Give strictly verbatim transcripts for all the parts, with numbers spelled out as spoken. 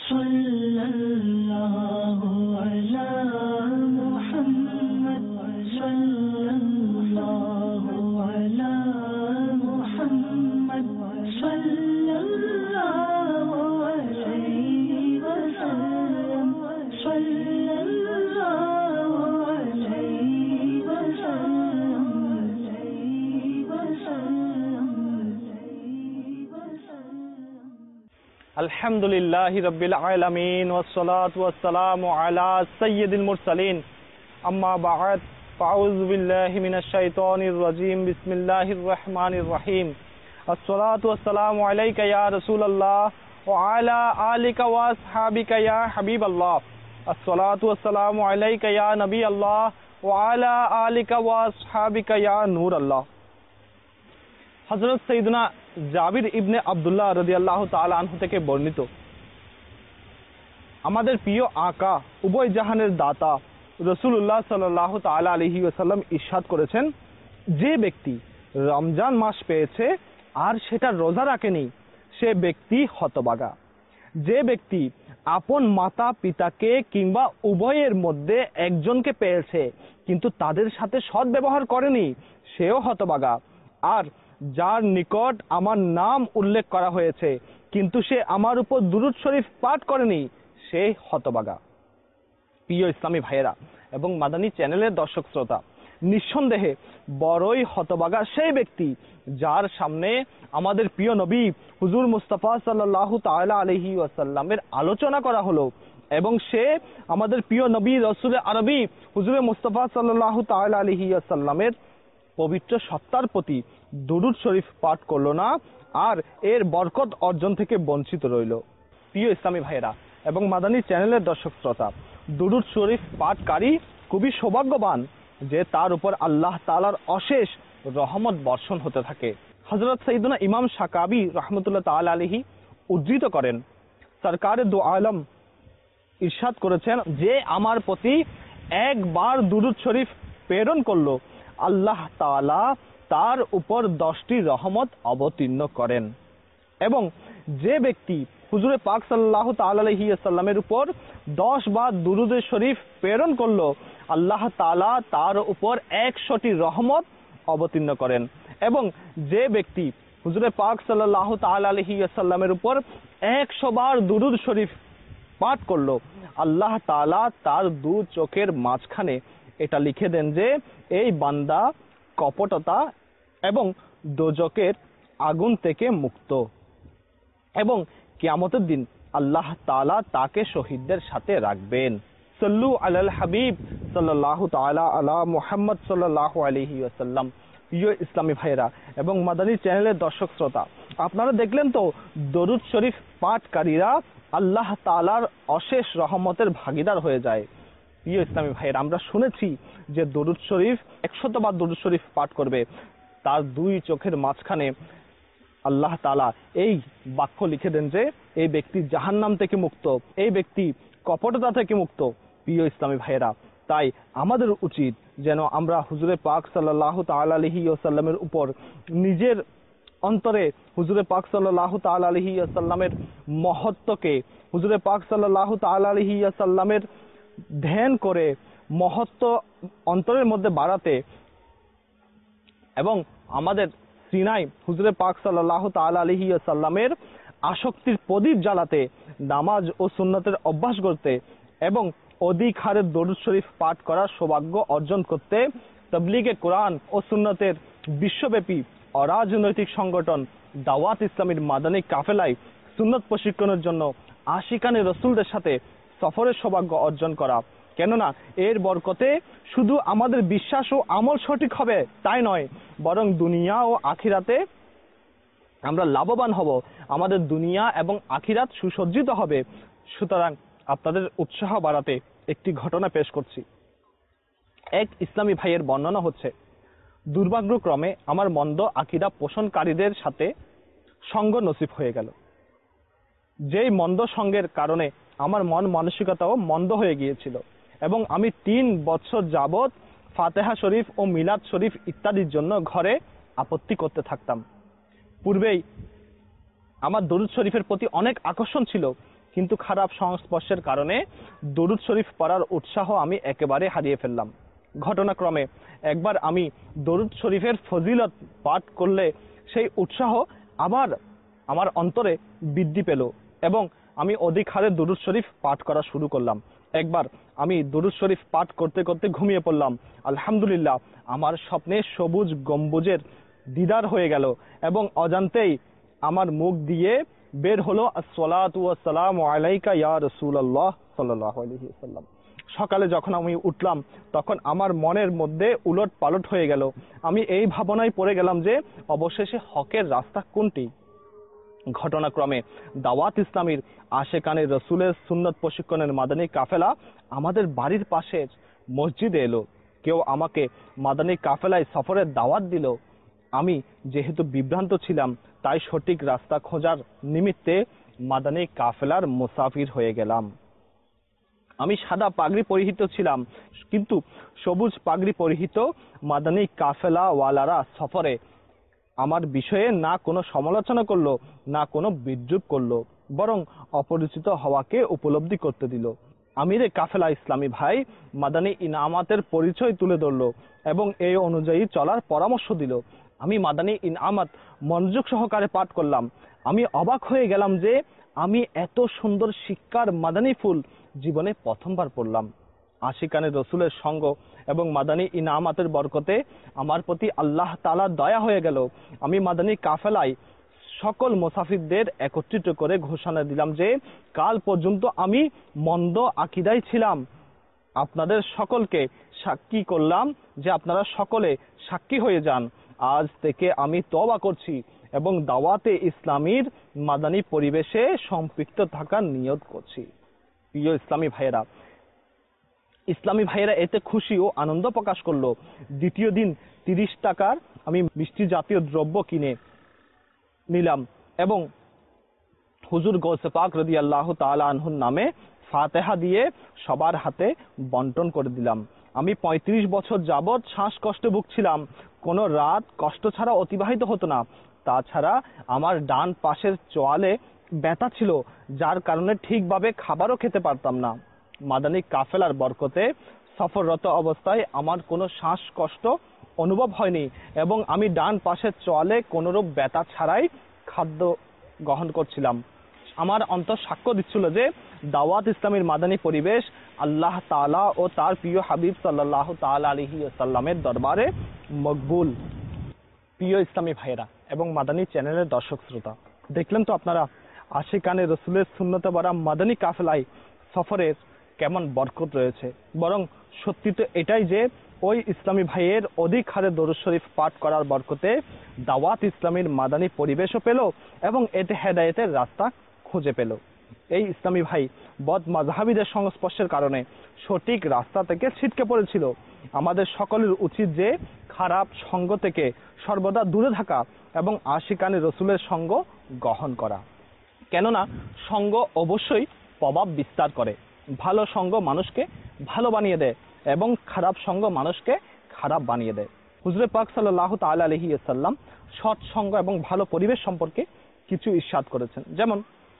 সাল্লাল্লাহু আলা মুহাম্মদ সাল্লাল্লাহু আলা মুহাম্মদ সাল্লাল্লাহু আলাইহি ওয়াসাল্লাম সাল্লাল্লাহু আলাইহি ওয়াসাল্লাম আলহামদুলিল্লাহি রাব্বিল আলামিন ওয়াসসালাতু ওয়াসসালামু আলা সাইয়্যিদিল মুরসালিন আম্মা বা'দ ফাউযু বিল্লাহি মিনাশ শাইতানির রাজীম বিসমিল্লাহির রহমানির রহিম আসসালাতু ওয়াসসালামু আলাইকা ইয়া রাসূলুল্লাহ ওয়া আলা আলিকা ওয়া আসহাবিকা ইয়া হাবিবাল্লাহ আসসালাতু ওয়াসসালামু আলাইকা ইয়া নবিয়াল্লাহ ওয়া আলা আলিকা ওয়া আসহাবিকা ইয়া নূরাল্লাহ। হযরত সাইয়্যিদুনা জাবির ইবনে আব্দুল্লাহ রাদিয়াল্লাহু তাআলা আনহু থেকে বর্ণিত, আমাদের প্রিয় আকা উভয় জাহানের দাতা রাসূলুল্লাহ সাল্লাল্লাহু তাআলা আলাইহি ওয়াসাল্লাম ইরশাদ করেছেন, যে ব্যক্তি রমজান মাস পেয়েছে আর সেটা রোজা রাখেনি সে ব্যক্তি হতভাগা। যে ব্যক্তি আপন মাতা পিতাকে কিংবা উভয়ের মধ্যে একজনকে পেয়েছে কিন্তু তাদের সাথে সৎ ব্যবহার করেনি সেও হতভাগা। আর যার নিকট আমার নাম উল্লেখ করা হয়েছে কিন্তু সে আমার উপর দুরূদ শরীফ পাঠ করেনি সে হতভাগা। প্রিয় ইসলামী ভাইয়েরা এবং মাদানী চ্যানেলের দর্শক শ্রোতা, নিঃসন্দেহে বড়ই হতভাগা সেই ব্যক্তি যার সামনে আমাদের প্রিয় নবী হুজুর মুস্তাফা সাল্লাল্লাহু তাআলা আলাইহি ওয়াসাল্লামের আলোচনা করা হলো এবং সে আমাদের প্রিয় নবী রাসূল আরবি হুজুর মুস্তাফা সাল্লাল্লাহু তাআলা আলাইহি ওয়াসাল্লামের পবিত্র সত্তার প্রতি দুরূদ শরীফ পাঠ করলো না আর এর বরকত অর্জন থেকে বঞ্চিত রইল। প্রিয় ইসলামী ভাইয়েরা এবং মাদানী চ্যানেলের দর্শক শ্রোতা, দুরূদ শরীফ পাঠকারী খুবই সৌভাগ্যবান যে তার উপর আল্লাহ তাআলার অশেষ রহমত বর্ষণ হতে থাকে। হযরত সাইয়্যিদুনা ইমাম শাকাবি রাহমাতুল্লাহ তাআলা আলাইহি উদ্ধৃত করেন, সরকারে দু আলম ইরশাদ করেছেন, যে আমার প্রতি একবার দুরূদ শরীফ প্রেরণ করলো আল্লাহ তাআলা তার উপর দশটি রহমত অবতীর্ণ করেন। এবং যে ব্যক্তি হুজুরে পাক সাল্লাল্লাহু তাআলা আলাইহি ওয়াসাল্লামের উপর দশ বার দুরূদ শরীফ প্রেরণ করলো আল্লাহ তাআলা তার উপর একশোটি রহমত অবতীর্ণ করেন। এবং যে ব্যক্তি হুজুরে পাক সাল্লাল্লাহু তাআলা আলাইহি ওয়াসাল্লামের উপর একশো বার দুরূদ শরীফ পাঠ করলো আল্লাহ তাআলা তার দু চোখের মাঝখানে এটা লিখে দেন যে এই বান্দা কপটতা এবং দোজকের আগুন থেকে মুক্ত, এবং কিয়ামতের দিন আল্লাহ তাআলা তাকে শহীদদের সাথে রাখবেন। সাল্লু আলাল হাবিব সাল্লাল্লাহু তাআলা আলা মুহাম্মদ সাল্লাল্লাহু আলাইহি ওয়াসাল্লাম। প্রিয় ইসলামী ভাইয়েরা এবং মাদানী চ্যানেলের দর্শক শ্রোতা, আপনারা দেখলেন তো দরুদ শরীফ পাঠকারীরা আল্লাহ তাআলার অশেষ রহমতের ভাগীদার হয়ে যায়। প্রিয় ইসলামী ভাইয়েরা, আমরা শুনেছি যে দরুদ শরীফ একশতবার দরুদ শরীফ পাঠ করবে তার দুই চোখের মাঝখানে আল্লাহ তাআলা এই বাক্য লিখে দেন যে এই ব্যক্তি জাহান্নাম থেকে মুক্ত, এই ব্যক্তি কপটতা থেকে মুক্ত। প্রিয় ইসলামী ভাইয়েরা, তাই আমাদের উচিত যেন আমরা হুজুরে পাক সাল্লাল্লাহু তাআলা আলাইহি ওয়াসাল্লামের উপর নিজের অন্তরে হুজুরে পাক সাল্লাল্লাহু তাআলা আলাইহি ওয়াসাল্লামের মহত্বকে, হুজুরে পাক সাল্লাল্লাহু তাআলা আলাইহি ওয়াসাল্লামের ধ্যান করে মহত্ব অন্তরের মধ্যে বাড়াতে এবং আমাদের সিনাই হুজুরে পাক সাল্লাল্লাহু তাআলা আলাইহি ওয়াসাল্লামের আসক্তির প্রদীপ জ্বালাতে, নামাজ ও সুন্নতের অভ্যাস করতে এবং অধিক হারে দরুদ শরীফ পাঠ করার সৌভাগ্য অর্জন করতে তাবলীগে কোরআন ও সুন্নতের বিশ্বব্যাপী অরাজনৈতিক সংগঠন দাওয়াত ইসলামীর মাদানী কাফেলায় সুন্নত প্রশিক্ষণের জন্য আশিকানে রসুলদের সাথে সফরের সৌভাগ্য অর্জন করা। কেননা এর বরকতে শুধু আমাদের বিশ্বাস ও আমল সঠিক হবে তাই নয়, বরং দুনিয়া ও আখিরাতে আমরা লাভবান হব, আমাদের দুনিয়া এবং আখিরাত সুসজ্জিত হবে। সুতরাং আপনাদের উৎসাহ বাড়াতে একটি ঘটনা পেশ করছি। এক ইসলামী ভাইয়ের বর্ণনা হচ্ছে, দুর্ভাগ্যক্রমে আমার মন্দ আকীদা পোষণকারীদের সাথে সঙ্গ নসিব হয়ে গেল। যেই মন্দ সঙ্গের কারণে আমার মন মানসিকতাও মন্দ হয়ে গিয়েছিল এবং আমি তিন বছর যাবৎ ফাতেহা শরীফ ও মিলাদ শরীফ ইত্যাদির জন্য ঘরে আপত্তি করতে থাকতাম। পূর্বেই আমার দরুদ শরীফের প্রতি অনেক আকর্ষণ ছিল, কিন্তু খারাপ সংস্পর্শের কারণে দরুদ শরীফ পড়ার উৎসাহ আমি একেবারে হারিয়ে ফেললাম। ঘটনাক্রমে একবার আমি দরুদ শরীফের ফজিলত পাঠ করলে সেই উৎসাহ আবার আমার অন্তরে বৃদ্ধি পেল এবং আমি অধিক হারে দরুদ শরীফ পাঠ করা শুরু করলাম। একবার আমি দরুদ শরীফ পাঠ করতে করতে ঘুমিয়ে পড়লাম। আলহামদুলিল্লাহ, আমার স্বপ্নে সবুজ গম্বুজের দিদার হয়ে গেল এবং অজান্তেই আমার মুখ দিয়ে বের হলো আসসালাতু ওয়াসসালামু আলাইকা ইয়া রাসূলুল্লাহ সাল্লাল্লাহু আলাইহি ওয়াসাল্লাম। সকালে যখন আমি উঠলাম তখন আমার মনের মধ্যে উলট পালট হয়ে গেল। আমি এই ভাবনায় পড়ে গেলাম যে অবশেষে হকের রাস্তা কোনটি। ঘটনাক্রমে দাওয়াত ইসলামীর আশেকানে রসুলের সুন্নত প্রশিক্ষণের মাদানী কাফেলা আমাদের বাড়ির পাশের মসজিদে এলো। কেউ আমাকে মাদানী কাফেলায় সফরের দাওয়াত দিল। আমি যেহেতু বিভ্রান্ত ছিলাম তাই সঠিক রাস্তা খোঁজার নিমিত্তে মাদানী কাফেলার মুসাফির হয়ে গেলাম। আমি সাদা পাগড়ি পরিহিত ছিলাম, কিন্তু সবুজ পাগড়ি পরিহিত মাদানী কাফেলা ওয়ালারা সফরে আমার বিষয়ে না কোনো সমালোচনা করলো, না কোনো বিদ্রূপ করলো, বরং অপরিচিত হওয়াকে উপলব্ধি করতে দিল। আমিরে কাফেলা ইসলামী ভাই মাদানী ইনামাতের পরিচয় তুলে ধরলো এবং এই অনুযায়ী চলার পরামর্শ দিল। আমি মাদানী ইনামাত মনোযোগ সহকারে পাঠ করলাম। আমি অবাক হয়ে গেলাম যে আমি এত সুন্দর শিক্ষার মাদানী ফুল জীবনে প্রথমবার পড়লাম। আশিকানে রসুলের সঙ্গ এবং মাদানী ইনামাতের বরকতে আমার প্রতি আল্লাহ তাআলার দয়া হয়ে গেল। আমি মাদানী কাফেলায় সকল মুসাফিরদের একত্রিত করে ঘোষণা দিলাম যে কাল পর্যন্ত আমি মন্দ আকীদায় ছিলাম। আপনাদের সকলকে সাক্ষী করলাম যে আপনারা সকলে সাক্ষী হয়ে যান। আজ থেকে আমি তওবা করছি এবং দাওয়াতে ইসলামীর মাদানী পরিবেশে সম্পৃক্ত থাকার নিয়ত করছি। প্রিয় ইসলামী ভাইয়েরা, ইসলামী ভাইয়েরা এতে খুশি ও আনন্দ প্রকাশ করলো। দ্বিতীয় দিন তিরিশ টাকার আমি মিষ্টি জাতীয় দ্রব্য কিনে নিলাম এবং হুজুর গৌসে পাক রাদিয়াল্লাহু তাআলা আনহুর নামে ফাতিহা দিয়ে সবার হাতে বন্টন করে দিলাম। আমি পঁয়ত্রিশ বছর যাবৎ শ্বাসকষ্টে ভুগছিলাম। কোনো রাত কষ্ট ছাড়া অতিবাহিত হতো না। তাছাড়া আমার ডান পাশের চোয়ালে ব্যথা ছিল, যার কারণে ঠিকভাবে খাবারও খেতে পারতাম না। মাদানী কাফেলার বরকতে সফররত অবস্থায় আমার কোনো শ্বাসকষ্ট অনুভব হয়নি এবং আমি ডান পাশের চোয়ালে কোনোরূপ ব্যথা ছাড়াই খাদ্য গ্রহণ করছিলাম। আমার অন্তর সাক্ষ্য দিচ্ছিল যে দাওয়াত ইসলামীর মাদানী পরিবেশ আল্লাহ তাআলা ও তার প্রিয় হাবিব সাল্লাল্লাহু তাআলা আলাইহি ওয়াসাল্লামের দরবারে মকবুল। প্রিয় ইসলামী ভাইয়েরা এবং মাদানী চ্যানেলের দর্শক শ্রোতা, দেখলেন তো আপনারা আশিকানে রসুলের সুন্নতে ভরা মাদানী কাফেলায় সফরের কেমন বরকত রয়েছে। বরং সত্যি তো এটাই যে ওই ইসলামী ভাইয়ের অধিক হারে দরুদ শরীফ পাঠ করার বরকতে দাওয়াত ইসলামীর মাদানী পরিবেশও পেল এবং এতে হেদায়েতের রাস্তা খুঁজে পেল। এই ইসলামী ভাই বদ মাযহাবীদের সংস্পর্শের কারণে সঠিক রাস্তা থেকে ছিটকে পড়েছিল। আমাদের সকলের উচিত যে খারাপ সঙ্গ থেকে সর্বদা দূরে থাকা এবং আশিকানে রসুলের সঙ্গ গ্রহণ করা। কেননা সঙ্গ অবশ্যই প্রভাব বিস্তার করে। ভালো সঙ্গ মানুষকে ভালো বানিয়ে দেয় এবং খারাপ সঙ্গ মানুষকে খারাপ বানিয়ে দেয়। হুজুরে পাক সাল্লাল্লাহু তাআলা আলাইহি ওয়াসাল্লাম সৎ সঙ্গ এবং ভালো পরিবেশ সম্পর্কে কিছু ইরশাদ করেছেন। যেমন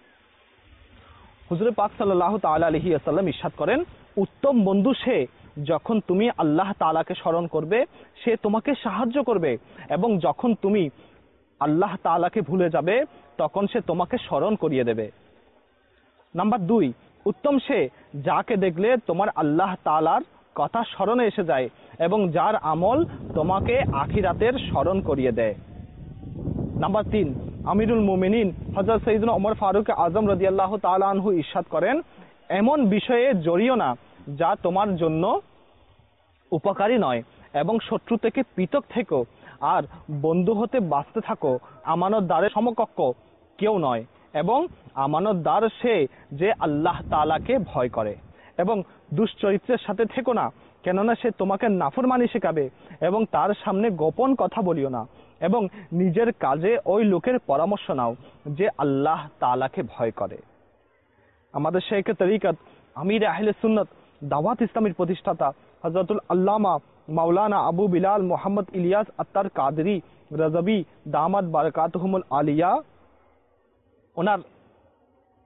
হুজুরে পাক সাল্লাল্লাহু তাআলা আলাইহি ওয়াসাল্লাম ইরশাদ করেন, উত্তম বন্ধু সে যখন তুমি আল্লাহ তাআলাকে স্মরণ করবে সে তোমাকে সাহায্য করবে, এবং যখন তুমি আল্লাহ তাআলাকে ভুলে যাবে তখন সে তোমাকে স্মরণ করিয়ে দেবে। নাম্বার দুই, উত্তম সে যাকে দেখলে তোমার আল্লাহ তাআলার কথা স্মরণে এসে যায় এবং যার আমল তোমাকে আখিরাতের স্মরণ করিয়ে দেয়। নাম্বার তিন, আমিরুল মুমিনিন হযরত সাইয়েদনা ওমর ফারুক আজম রাদিয়াল্লাহু তাআলা আনহু ইরশাদ করেন, এমন বিষয়ে জড়িও না যা তোমার জন্য উপকারী নয় এবং শত্রু থেকে পৃথক থেকো, আর বন্ধু হতে বাঁচতে থাকো। আমানতদারের সমকক্ষ কেউ নয় এবং আমানতদার সে যে আল্লাহ তাআলাকে ভয় করে। এবং দুশ্চরিত্রের সাথে থেকো না, কেননা সে তোমাকে নাফরমানি শেখাবে, এবং তার সামনে গোপন কথা বলিও না এবং নিজের কাজে ওই লোকের পরামর্শ নাও যে আল্লাহ তাআলাকে ভয় করে। আমাদের শেখ তরিকত আমির আহলে সুন্নত দাওয়াত ইসলামীর প্রতিষ্ঠাতা হযরতুল আল্লামা মাওলানা আবু বিলাল মোহাম্মদ ইলিয়াস আত্তার কাদরি রাজবি দামাত বারাকাতুহুমুল আলিয়া, ওনার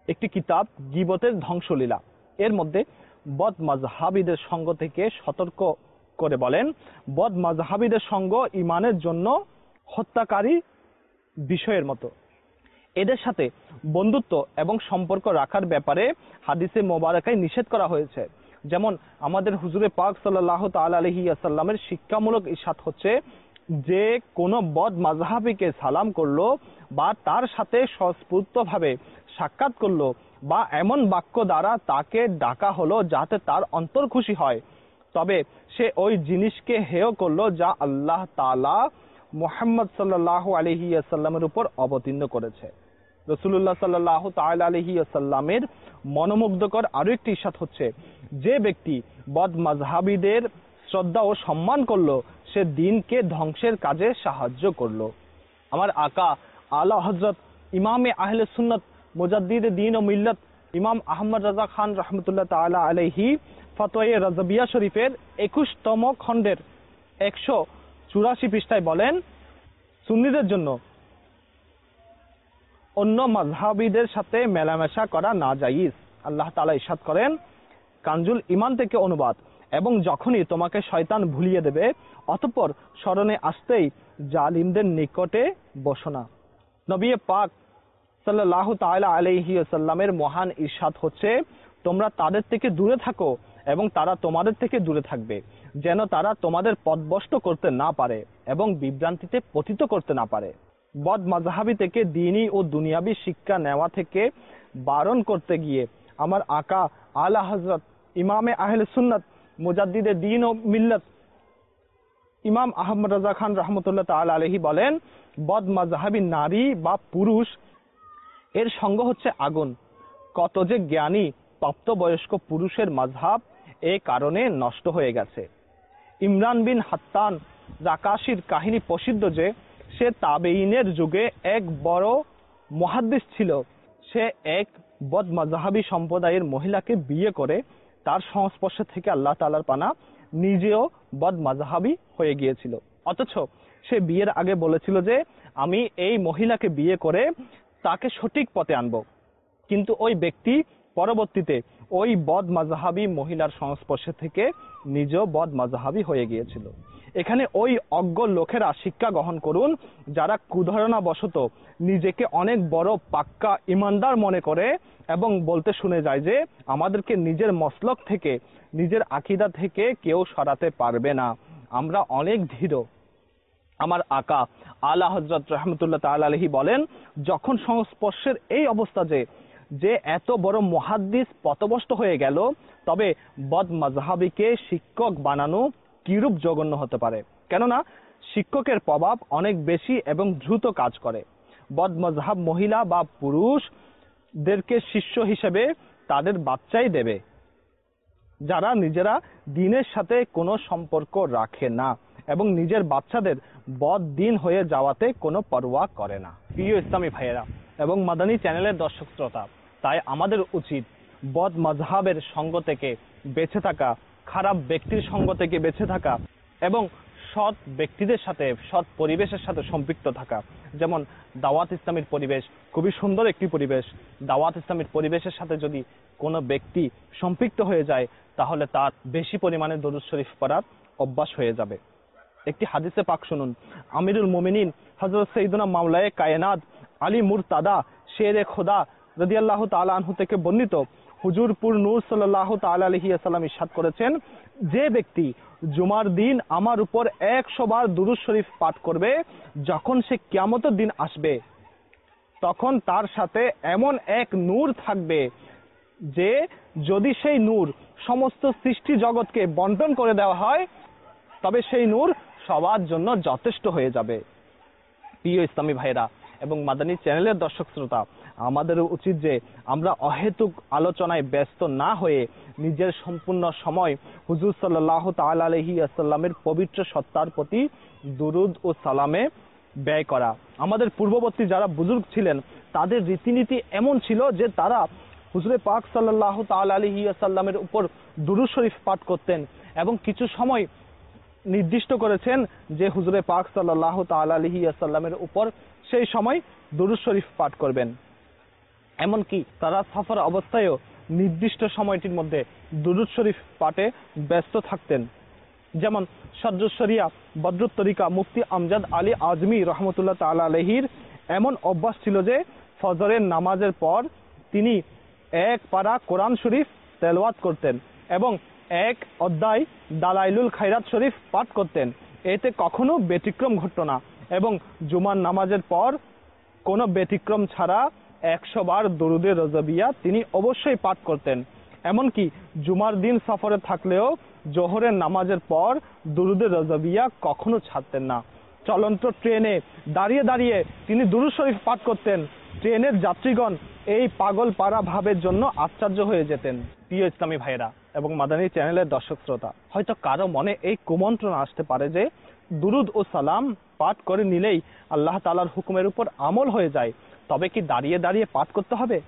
একটি কিতাব গীবতের ধ্বংসলীলা। এর মধ্যে বদ মাজহাবিদের সঙ্গ থেকে সতর্ক করে বলেন, বদ মাজহাবিদের সঙ্গ ঈমানের জন্য হত্যাকারী বিষয়ের মতো। এদের সাথে বন্ধুত্ব এবং সম্পর্ক রাখার ব্যাপারে হাদিসে মোবারকায় নিষেধ করা হয়েছে। যেমন আমাদের হুজুরে পাক সাল্লাল্লাহু তাআলা আলাইহি ওয়াসাল্লামের শিক্ষামূলক ইরশাদ হচ্ছে, যে কোনো বদ মাজহাবিকে সালাম করলো বা তার সাথে স্বস্ফূর্তভাবে সাক্ষাৎ করলো বা এমন বাক্য দ্বারা তাকে ডাকা হলো যাতে তার অন্তর খুশি হয়, তবে সে ওই জিনিসকে হেয় করলো যা আল্লাহ তাআলা মুহাম্মদ সাল্লাল্লাহু আলাইহি ওয়াসাল্লামের উপর অবতীর্ণ করেছে। রাসূলুল্লাহ সাল্লাল্লাহু তাআলা আলাইহি ওয়াসাল্লামের মনোমুগ্ধকর আরো একটি ইরশাদ হচ্ছে, যে ব্যক্তি বদ মাজহাবিদের শ্রদ্ধা ও সম্মান করলো সে দ্বীনকে ধ্বংসের কাজে সাহায্য করলো। আমার আকা আলা হযরত ইমামে আহলে সুন্নাত মুজাদ্দিদে দ্বীন ও মিল্লাত ইমাম আহমদ রাজা খান রাহমাতুল্লাহ তাআলা আলাইহি ফতোয়ায়ে রাজবিয়া শরীফের একুশতম খণ্ডের একশো চুরাশি পৃষ্ঠায় বলেন, সুন্নিদের জন্য অন্য মাযহাবীদের সাথে মেলামেশা করা নাজায়েজ। আল্লাহ তাআলা ইরশাদ করেন, কানজুল ঈমান থেকে অনুবাদ, এবং যখনই তোমাকে শয়তান ভুলিয়ে দেবে অতঃপর স্মরণে আসতেই জালিমদের নিকটে বসো না। নবী পাক সাল্লাল্লাহু তাআলা আলাইহি ওয়াসাল্লামের মহান ইরশাদ হচ্ছে, তোমরা তাদের থেকে দূরে থাকো এবং তারা তোমাদের থেকে দূরে থাকবে, যেন তারা তোমাদের পথভ্রষ্ট করতে না পারে এবং বিভ্রান্তিতে পতিত করতে না পারে। বদ মাজহাবি থেকে দ্বীনি ও দুনিয়াবি শিক্ষা নেওয়া থেকে বারণ করতে গিয়ে আমার আকা আলা হযরত ইমামে আহলে সুন্নাত মুজাদ্দিদে দ্বীন ও মিল্লাত ইমাম আহমদ রাজা খান রাহমাতুল্লাহ তাআলা আলাইহি বলেন, বদ মাজহাবি নারী বা পুরুষ এর সঙ্গ হচ্ছে আগুন। কত যে জ্ঞানী প্রাপ্তবয়স্ক পুরুষের মাযহাব এ কারণে নষ্ট হয়ে গেছে। ইমরান বিন হাত্তান রাকাশির কাহিনী প্রসিদ্ধ যে সে তাবেঈনের যুগে এক বড় মুহাদ্দিস ছিল। সে এক বদ মাজহাবি সম্প্রদায়ের মহিলাকে বিয়ে করে তার সংস্পর্শ থেকে আল্লাহ তাআলার পানা নিজেও বদ মাজহাবি হয়ে গিয়েছিল। অথচ সে বিয়ের আগে বলেছিল যে আমি এই মহিলাকে বিয়ে করে তাকে সঠিক পথে আনবো, কিন্তু ওই ব্যক্তি পরবর্তীতে ওই বদ মাজহাবি মহিলার সংস্পর্শে থেকে নিজেও বদ মাজহাবি হয়ে গিয়েছিল। এখানে ওই অজ্ঞ লোকেরা শিক্ষা গ্রহণ করুন যারা কুধারণা বশত নিজেকে অনেক বড় পাক্কা ইমানদার মনে করে এবং বলতে শুনে যায় যে আমাদেরকে নিজের মসলক থেকে নিজের আকীদা থেকে কেউ সরাতে পারবে না, আমরা অনেক ধীর। আমার আকা আলা হযরত রাহমাতুল্লাহ তাআলা আলাইহি বলেন, যখন সংস্পর্শের এই অবস্থা যে যে এত বড় মুহাদ্দিস পথভ্রষ্ট হয়ে গেল, তবে বদ মাজহাবিকে শিক্ষক বানানো কিরূপ জঘন্য হতে পারে। কেননা শিক্ষকের প্রভাব অনেক বেশি এবং দ্রুত কাজ করে। বদ মাজহাব মহিলা বা পুরুষদেরকে শিষ্য হিসেবে তাদের বাচ্চাই দেবে, যারা নিজেরা দ্বীনের সাথে কোনো সম্পর্ক রাখে না এবং নিজের বাচ্চাদের বদ দ্বীন হয়ে যাওয়াতে কোনো পরোয়া করে না। প্রিয় ইসলামী ভাইয়েরা এবং মাদানী চ্যানেলের দর্শক শ্রোতা, তাই আমাদের উচিত বদ মাজহাবের সঙ্গ থেকে বেঁচে থাকা, খারাপ ব্যক্তির সঙ্গ থেকে বেঁচে থাকা এবং সৎ ব্যক্তিদের সাথে সৎ পরিবেশের সাথে সম্পৃক্ত থাকা। যেমন দাওয়াত ইসলামীর পরিবেশ খুবই সুন্দর একটি পরিবেশ। দাওয়াত ইসলামীর পরিবেশের সাথে যদি কোনো ব্যক্তি সম্পৃক্ত হয়ে যায় তাহলে তার বেশি পরিমাণে দরুদ শরীফ পড়ার অভ্যাস হয়ে যাবে। একটি হাদিসে পাক শুনুন, আমিরুল মুমিনিন হযরত সাইয়্যিদুনা মাওলায়ে কায়নাত আলী মুরতাদা শেরে খোদা রাদিয়াল্লাহু তাআলা আনহু থেকে বর্ণিত, হুজুর পুর নূর সাল্লাল্লাহু তাআলা আলাইহি ওয়াসাল্লাম ইরশাদ করেছেন, যে ব্যক্তি জুমার দিন আমার উপর একশো বার দুরূদ শরীফ পাঠ করবে, যখন সে কিয়ামতের দিন আসবে তখন তার সাথে এমন এক নূর থাকবে যে যদি সেই নূর সমস্ত সৃষ্টি জগৎকে বন্টন করে দেওয়া হয় তবে সেই নূর সবার জন্য যথেষ্ট হয়ে যাবে। প্রিয় ইসলামী ভাইরা এবং মাদানী চ্যানেলের দর্শক শ্রোতা, আমাদের উচিত যে আমরা অহেতুক আলোচনায় ব্যস্ত না হয়ে নিজের সম্পূর্ণ সময় হুজুর সাল্লাল্লাহু তাআলা আলাইহি ওয়াসাল্লামের পবিত্র সত্তার প্রতি দুরুদ ও সালামে ব্যয় করা। আমাদের পূর্ববর্তী যারা বুজুর্গ ছিলেন তাদের রীতিনীতি এমন ছিল যে তারা হুজুরে পাক সাল্লাল্লাহু তাআলা আলাইহি ওয়াসাল্লামের উপর দুরূদ শরীফ পাঠ করতেন এবং কিছু সময় নির্দিষ্ট করেছেন যে হুজুরে পাক সাল্লাল্লাহু তাআলা আলাইহি ওয়াসাল্লামের উপর সেই সময় দুরূদ শরীফ পাঠ করবেন। এমনকি তারা সফর অবস্থায়ও নির্দিষ্ট সময়টির মধ্যে দুরূদ শরীফ পাঠে ব্যস্ত থাকতেন। যেমন সদরুস শরিয়া বদরুত তরিকা মুফতি আমজাদ আলী আজমি রহমতুল্লাহ তাআলা আলাইহির এমন অভ্যাস ছিল যে ফজরের নামাজের পর তিনি এক পারা কোরআন শরীফ তেলাওয়াত করতেন এবং এক অধ্যায় দালাইলুল খায়রাত শরীফ পাঠ করতেন। এতে কখনো ব্যতিক্রম ঘটতো না এবং জুমার নামাজের পর কোনো ব্যতিক্রম ছাড়া একশো বার দরুদে রজবিয়া তিনি অবশ্যই পাঠ করতেন। এমনকি জুমার দিন সফরে থাকলেও জোহরের নামাজের পর দরুদে রজবিয়া কখনো ছাড়তেন না। চলন্ত ট্রেনে দাঁড়িয়ে দাঁড়িয়ে তিনি দুরূদ শরীফ পাঠ করতেন। ট্রেনের যাত্রীগণ এই পাগল পাড়া ভাবের জন্য আশ্চর্য হয়ে যেতেন। প্রিয় ইসলামী ভাইয়েরা এবং মাদানী চ্যানেলের দর্শক শ্রোতা, হয়তো কারো মনে এই কুমন্ত্রণা আসতে পারে যে দুরুদ ও সালাম পাঠ করে নিলেই আল্লাহ তাআলার হুকুমের উপর আমল হয়ে যায়, তবে কি দাঁড়িয়ে দাঁড়িয়ে পাঠ করতে হবে?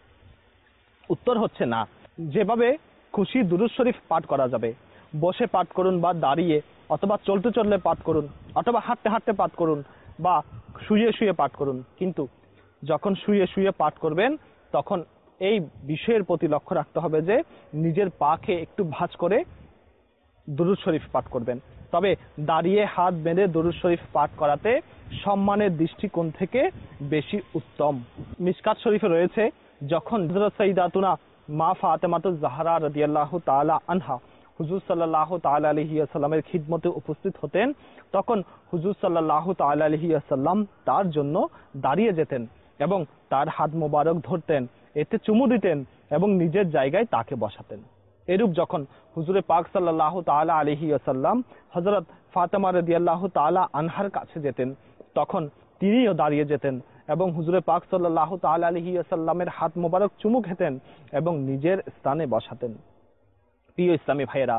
উত্তর হচ্ছে না। যেভাবে খুশি দুরুদ শরীফ পাঠ করা যাবে, বসে পাঠ করুন বা দাঁড়িয়ে, অথবা চলতে চললে পাঠ করুন, অথবা হাঁটতে হাঁটতে পাঠ করুন, বা শুয়ে শুয়ে পাঠ করুন। কিন্তু যখন শুয়ে শুয়ে পাঠ করবেন তখন এই বিষয়ের প্রতি লক্ষ্য রাখতে হবে যে নিজের পাকে একটু ভাঁজ করে দুরূদ শরীফ পাঠ করবেন। তবে দাঁড়িয়ে হাত বেঁধে দুরূদ শরীফ পাঠ করাতে সম্মানের দৃষ্টিকোণ থেকে বেশি উত্তম। মিশকাত শরীফে রয়েছে, যখন হযরত সাইয়্যিদাতুনা মা ফাতেমাতুজ জাহরা রাদিয়াল্লাহু তাআলা আনহা হুজুর সাল্লাল্লাহু তাআলা আলাইহি ওয়াসাল্লামের খিদমতে উপস্থিত হতেন, তখন হুজুর সাল্লাল্লাহু তাআলা আলাইহি ওয়াসাল্লাম তার জন্য দাঁড়িয়ে যেতেন এবং তার হাত মোবারক ধরতেন, এতে চুমু দিতেন এবং নিজের জায়গায় তাকে বসাতেন। এরূপ যখন হুজুরে পাক সাল্লাল্লাহু তাআলা আলাইহি ওয়াসাল্লাম হযরত ফাতেমা রাদিয়াল্লাহু তাআলা আনহার কাছে যেতেন, তখন তিনিও দাঁড়িয়ে যেতেন এবং হুজুরে পাক সাল্লাল্লাহু তাআলা আলাইহি ওয়াসাল্লামের হাত মোবারক চুমু খেতেন এবং নিজের স্থানে বসাতেন। প্রিয় ইসলামী ভাইয়েরা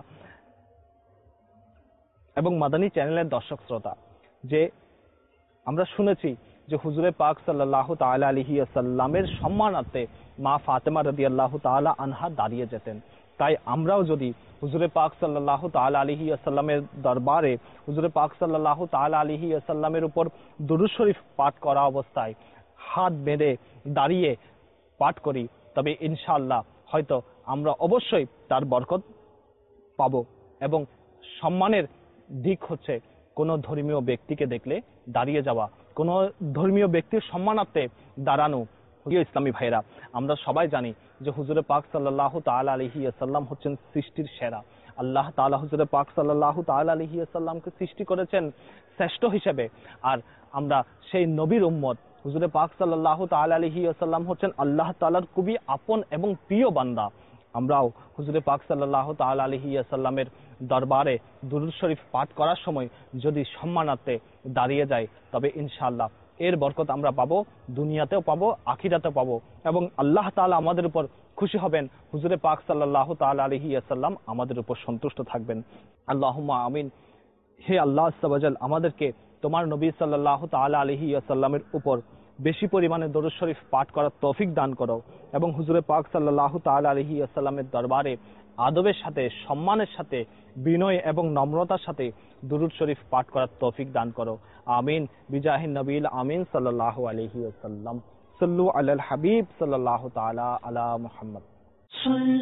এবং মাদানী চ্যানেলের দর্শক শ্রোতা, যে আমরা শুনেছি যে হুজুরে পাক সাল্লাল্লাহু তাআলা আলাইহি ওয়াসাল্লামের সম্মানার্থে মা ফাতেমা রাদিয়াল্লাহু তাআলা আনহা দাঁড়িয়ে যেতেন। তাই আমরাও যদি হুজুরে পাক সাল্লাল্লাহু তাআলা আলাইহি ওয়াসাল্লামের দরবারে হুজুরে পাক সাল্লাল্লাহু তাআলা আলাইহি ওয়াসাল্লামের উপর দুরূদ শরীফ পাঠ করা অবস্থায় হাত বেঁধে দাঁড়িয়ে পাঠ করি, তবে ইনশাআল্লাহ হয়তো আমরা অবশ্যই তার বরকত পাবো। এবং সম্মানের দিক হচ্ছে কোনো ধর্মীয় ব্যক্তিকে দেখলে দাঁড়িয়ে যাওয়া, কোনো ধর্মীয় ব্যক্তির সম্মানার্থে দাঁড়ানো। প্রিয় ইসলামী ভাইরা, আমরা সবাই জানি যে হুজুরে পাক সাল্লাল্লাহু তাআলা আলাইহি ওয়াসাল্লাম হচ্ছেন সৃষ্টির সেরা। আল্লাহ তাআলা হুজুরে পাক সাল্লাল্লাহু তাআলা আলাইহি ওয়াসাল্লামকে সৃষ্টি করেছেন শ্রেষ্ঠ হিসেবে, আর আমরা সেই নবীর উম্মত। হুজুরে পাক সাল্লাল্লাহু তাআলা আলাইহি ওয়াসাল্লাম হচ্ছেন আল্লাহ তাআলার খুবই আপন এবং প্রিয় বান্দা। আমরাও হুজুরে পাক সাল্লাল্লাহু তাআলা আলাইহি ওয়াসাল্লামের দরবারে দুরূদ শরীফ পাঠ করার সময় যদি সম্মানার্থে দাঁড়িয়ে যাই, তবে ইনশাআল্লাহ এর বরকত আমরা পাবো, দুনিয়াতেও পাবো, আখিরাতেও পাবো, এবং আল্লাহ তাআলা আমাদের উপর খুশি হবেন। হুজুরে পাক সাল্লাল্লাহু তাআলা আলাইহি ওয়াসাল্লাম আমাদের উপর সন্তুষ্ট থাকবেন। আল্লাহুম্মা আমিন। হে আল্লাহ আযজা ওয়া জাল, আমাদেরকে তোমার নবী সাল্লাল্লাহু তাআলা আলাইহি ওয়াসাল্লামের উপর বেশি পরিমাণে দরুদ শরীফ পাঠ করার তৌফিক দান করো এবং হুজুরে পাক সাল্লাল্লাহু তাআলা আলাইহি ওয়াসাল্লামের দরবারে আদবের সাথে, সম্মানের সাথে, বিনয় এবং নম্রতার সাথে দুরূদ শরীফ পাঠ করার তৌফিক দান করো। আমিন বিজাহিন নবীল আমিন সাল্লাল্লাহু আলাইহি ওয়াসাল্লাম। সাল্লু আলাল হাবিব সাল্লাল্লাহু তাআলা আলা মুহাম্মদ।